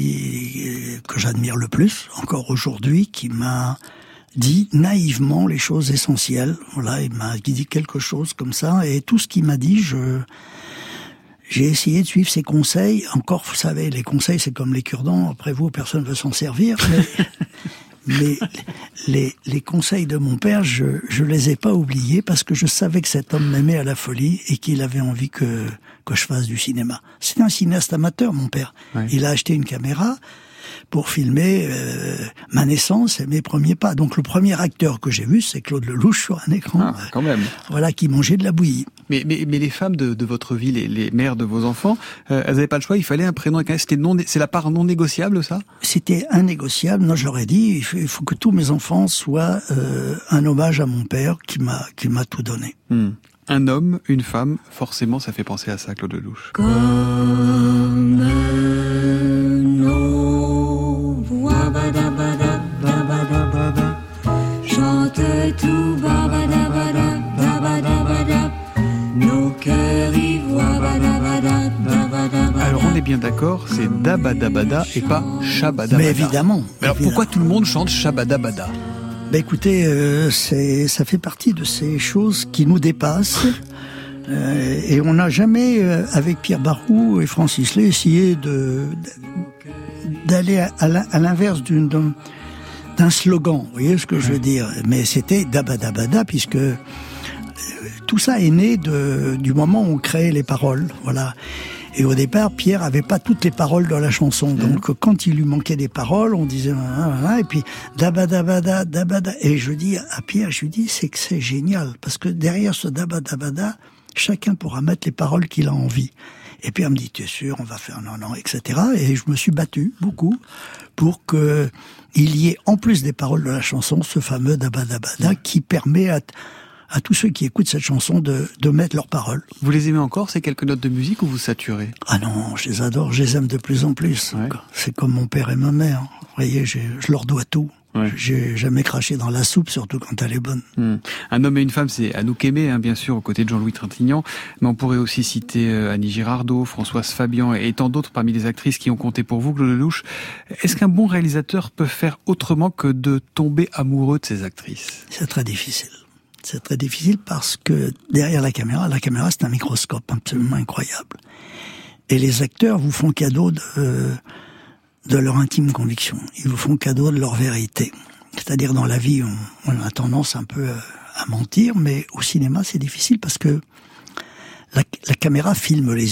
que j'admire le plus, encore aujourd'hui, qui m'a dit naïvement les choses essentielles. Voilà, il m'a dit quelque chose comme ça, et tout ce qu'il m'a dit, j'ai essayé de suivre ses conseils. Encore, vous savez, les conseils, c'est comme les cure-dents. Après vous, personne ne veut s'en servir. Mais les conseils de mon père, je les ai pas oubliés parce que je savais que cet homme m'aimait à la folie et qu'il avait envie que je fasse du cinéma. C'était un cinéaste amateur, mon père. Ouais. Il a acheté une caméra pour filmer ma naissance et mes premiers pas. Donc le premier acteur que j'ai vu, c'est Claude Lelouch sur un écran. Quand même. Voilà, qui mangeait de la bouillie. Mais les femmes de votre vie, les mères de vos enfants, elles n'avaient pas le choix, il fallait un prénom. C'est la part non négociable, ça? C'était innégociable. Non, je leur ai dit, il faut que tous mes enfants soient un hommage à mon père qui m'a tout donné. Un homme, une femme, forcément, ça fait penser à ça, Claude Lelouch. Comme nos voix, chante tout, nos cœurs y voient, Alors on est bien d'accord, c'est dabadabada et pas shabadabada. Mais évidemment. Alors pourquoi tout le monde chante shabadabada? Écoutez, ça fait partie de ces choses qui nous dépassent. Et on n'a jamais, avec Pierre Barroux et Francis Lay, essayé d'aller à l'inverse d'un slogan. Vous voyez ce que je veux dire? Mais c'était dabadabada, puisque tout ça est né du moment où on créait les paroles. Voilà. Et au départ, Pierre avait pas toutes les paroles dans la chanson. Donc, quand il lui manquait des paroles, on disait, et puis, dabadabada, dabada. Et je dis à Pierre, c'est que c'est génial. Parce que derrière ce dabadabada, chacun pourra mettre les paroles qu'il a envie. Et Pierre me dit, tu es sûr, on va faire non, etc. Et je me suis battu beaucoup pour que il y ait, en plus des paroles de la chanson, ce fameux dabadabada qui permet à tous ceux qui écoutent cette chanson de mettre leurs paroles. Vous les aimez encore, ces quelques notes de musique, ou vous saturez? Ah non, je les adore, je les aime de plus en plus. Ouais. C'est comme mon père et ma mère. Vous voyez, je leur dois tout. Ouais. J'ai jamais craché dans la soupe, surtout quand elle est bonne. Un homme et une femme, c'est Anouk Aimée, bien sûr, aux côtés de Jean-Louis Trintignant. Mais on pourrait aussi citer Annie Girardot, Françoise Fabian et tant d'autres parmi les actrices qui ont compté pour vous, Claude Lelouch. Est-ce qu'un bon réalisateur peut faire autrement que de tomber amoureux de ses actrices? C'est très difficile. C'est très difficile parce que derrière la caméra c'est un microscope absolument incroyable. Et les acteurs vous font cadeau de leur intime conviction. Ils vous font cadeau de leur vérité. C'est-à-dire dans la vie, on a tendance un peu à mentir, mais au cinéma c'est difficile parce que la caméra filme les yeux.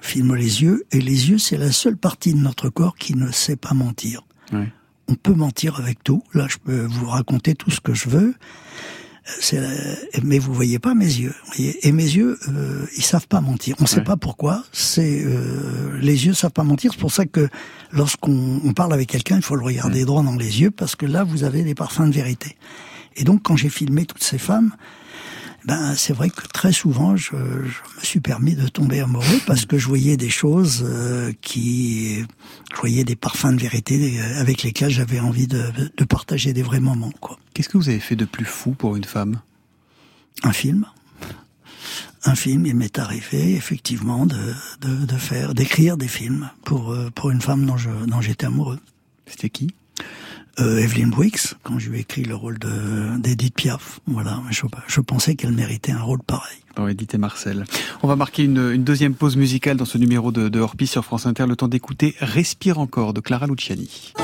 filme les yeux, et les yeux, c'est la seule partie de notre corps qui ne sait pas mentir. Ouais. On peut mentir avec tout. Là, je peux vous raconter tout ce que je veux. Mais vous voyez pas mes yeux. Voyez. Et mes yeux, ils savent pas mentir. On sait pas pourquoi. Les yeux savent pas mentir. C'est pour ça que lorsqu'on parle avec quelqu'un, il faut le regarder droit dans les yeux, parce que là, vous avez des parfums de vérité. Et donc, quand j'ai filmé toutes ces femmes, c'est vrai que très souvent, je me suis permis de tomber amoureux parce que je voyais des choses je voyais des parfums de vérité avec lesquels j'avais envie de partager des vrais moments, quoi. Qu'est-ce que vous avez fait de plus fou pour une femme ? Un film, il m'est arrivé effectivement d'écrire des films pour une femme dont j'étais amoureux. C'était qui ? Evelyn Wigs, quand je lui ai écrit le rôle d'Edith Piaf. Voilà, je pensais qu'elle méritait un rôle pareil. Par Edith et Marcel. On va marquer une deuxième pause musicale dans ce numéro de Hors-Piste sur France Inter. Le temps d'écouter Respire encore de Clara Luciani.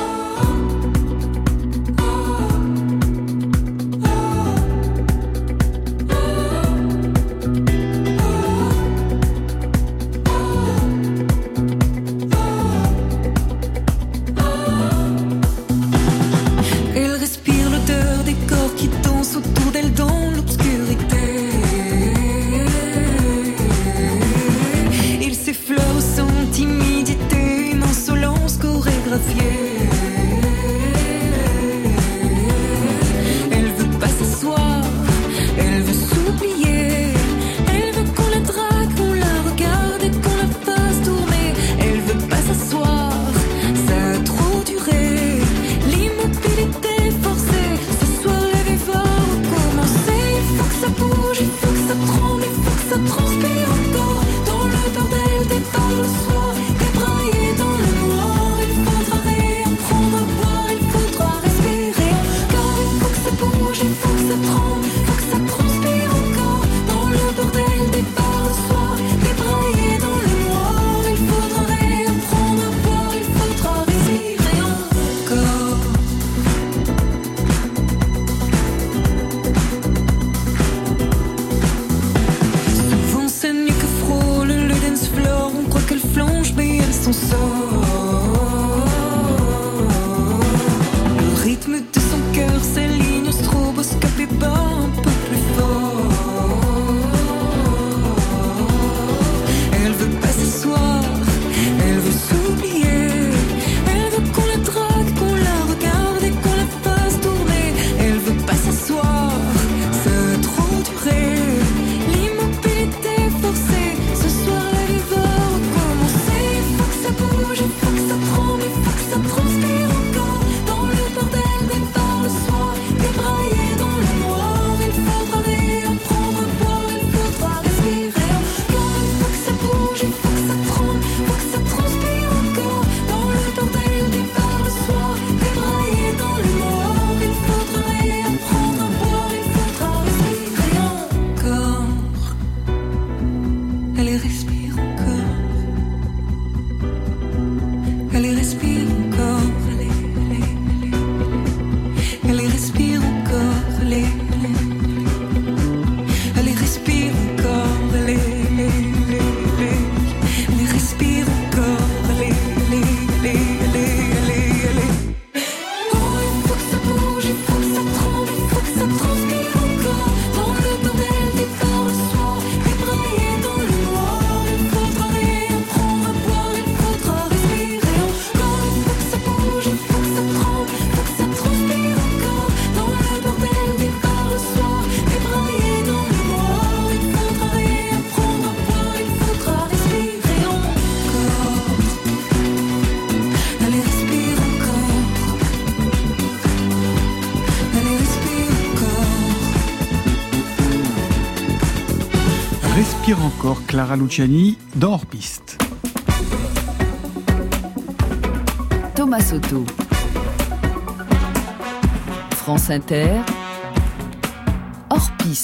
Respire encore, Clara Luciani dans Hors-Piste. Thomas Soto. France Inter. Hors-Piste.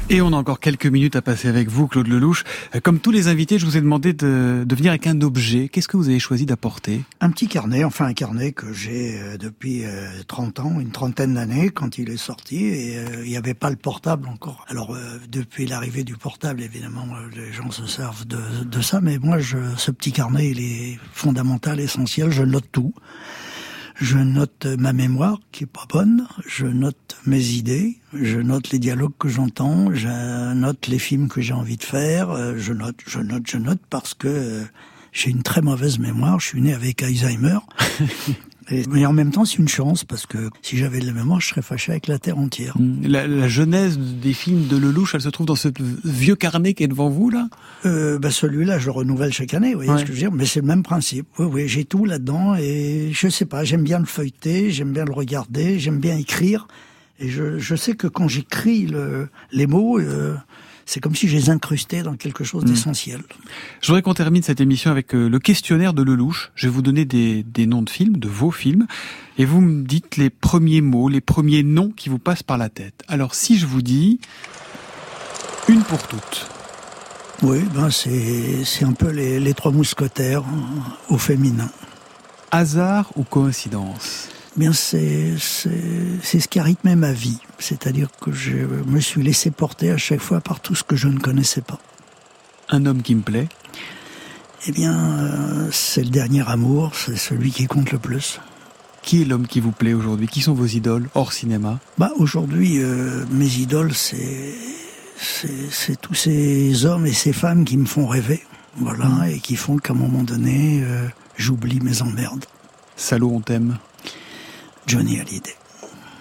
Et on a encore quelques minutes à passer avec vous, Claude Lelouch. Comme tous les invités, je vous ai demandé de venir avec un objet. Qu'est-ce que vous avez choisi d'apporter ? Un petit carnet, enfin un carnet que j'ai depuis 30 ans, une trentaine d'années, quand il est sorti, et il n'y avait pas le portable encore. Alors, depuis l'arrivée du portable, évidemment, les gens se servent de ça, mais moi, ce petit carnet, il est fondamental, essentiel, je note tout. Je note ma mémoire, qui est pas bonne, je note mes idées, je note les dialogues que j'entends, je note les films que j'ai envie de faire, je note parce que j'ai une très mauvaise mémoire, je suis né avec Alzheimer. Mais en même temps, c'est une chance, parce que si j'avais de la mémoire, je serais fâché avec la terre entière. La genèse des films de Lelouch, elle se trouve dans ce vieux carnet qui est devant vous, là ? Celui-là, je le renouvelle chaque année, vous voyez ce que je veux dire ? Mais c'est le même principe. Oui, j'ai tout là-dedans, et je sais pas, j'aime bien le feuilleter, j'aime bien le regarder, j'aime bien écrire. Et je sais que quand j'écris les mots, c'est comme si je les incrustais dans quelque chose d'essentiel. Je voudrais qu'on termine cette émission avec le questionnaire de Lelouch. Je vais vous donner des noms de films, de vos films, et vous me dites les premiers mots, les premiers noms qui vous passent par la tête. Alors si je vous dis Une pour toutes. Oui, c'est un peu les trois mousquetaires au féminin. Hasard ou coïncidence ? Bien, c'est ce qui a rythmé ma vie. C'est-à-dire que je me suis laissé porter à chaque fois par tout ce que je ne connaissais pas. Un homme qui me plaît ? Eh bien, c'est le dernier amour, c'est celui qui compte le plus. Qui est l'homme qui vous plaît aujourd'hui ? Qui sont vos idoles, hors cinéma ? Aujourd'hui, mes idoles, c'est tous ces hommes et ces femmes qui me font rêver. Voilà, et qui font qu'à un moment donné, j'oublie mes emmerdes. Salaud, on t'aime ? Johnny Hallyday. Pourquoi ?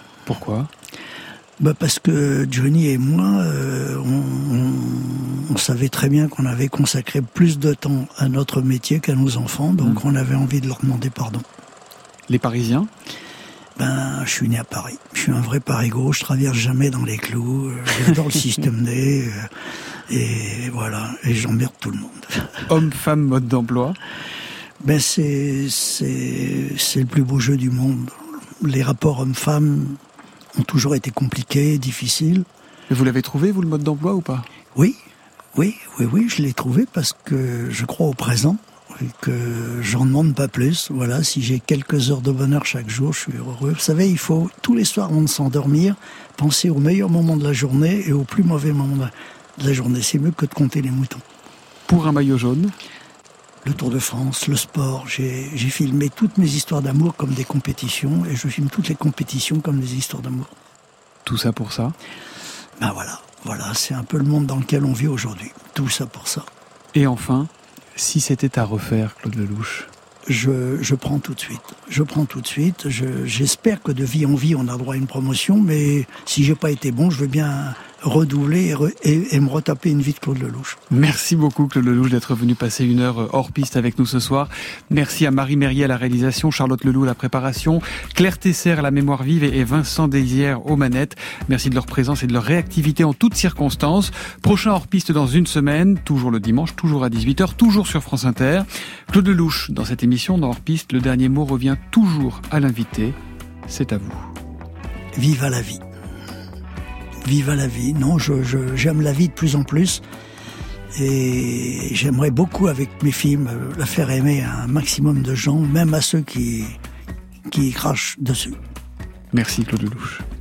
Parce que Johnny et moi, on savait très bien qu'on avait consacré plus de temps à notre métier qu'à nos enfants, donc on avait envie de leur demander pardon. Les Parisiens ? Je suis né à Paris. Je suis un vrai Parigot, je traverse jamais dans les clous, j'adore le système D, et voilà, et j'emmerde tout le monde. Homme, femme, mode d'emploi ? C'est le plus beau jeu du monde. Les rapports hommes-femmes ont toujours été compliqués, difficiles. Et vous l'avez trouvé, vous, le mode d'emploi, ou pas ? Oui, je l'ai trouvé parce que je crois au présent et que j'en demande pas plus. Voilà, si j'ai quelques heures de bonheur chaque jour, je suis heureux. Vous savez, il faut, tous les soirs avant de s'endormir, penser au meilleur moment de la journée et au plus mauvais moment de la journée. C'est mieux que de compter les moutons. Pour un maillot jaune ? Le Tour de France, le sport, j'ai filmé toutes mes histoires d'amour comme des compétitions, et je filme toutes les compétitions comme des histoires d'amour. Tout ça pour ça ? Voilà, c'est un peu le monde dans lequel on vit aujourd'hui. Tout ça pour ça. Et enfin, si c'était à refaire, Claude Lelouch ? Je prends tout de suite. J'espère que de vie en vie, on a droit à une promotion, mais si j'ai pas été bon, je veux bien redoubler et me retaper une vie de Claude Lelouch. Merci beaucoup, Claude Lelouch, d'être venu passer une heure hors piste avec nous ce soir. Merci à Marie Merrier à la réalisation, Charlotte Lelouch à la préparation, Claire Tesser à la mémoire vive et Vincent Désière aux manettes. Merci de leur présence et de leur réactivité en toutes circonstances. Prochain hors piste dans une semaine, toujours le dimanche, toujours à 18h, toujours sur France Inter. Claude Lelouch, dans cette émission, dans hors piste, le dernier mot revient toujours à l'invité. C'est à vous. Vive à la vie. Vive à la vie. Non, j'aime la vie de plus en plus. Et j'aimerais beaucoup, avec mes films, la faire aimer à un maximum de gens, même à ceux qui crachent dessus. Merci Claude Lelouch.